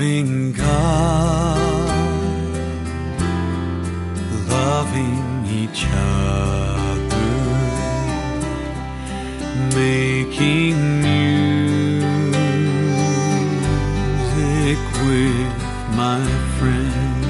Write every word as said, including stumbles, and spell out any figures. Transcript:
Loving God, loving each other, making music with my friends.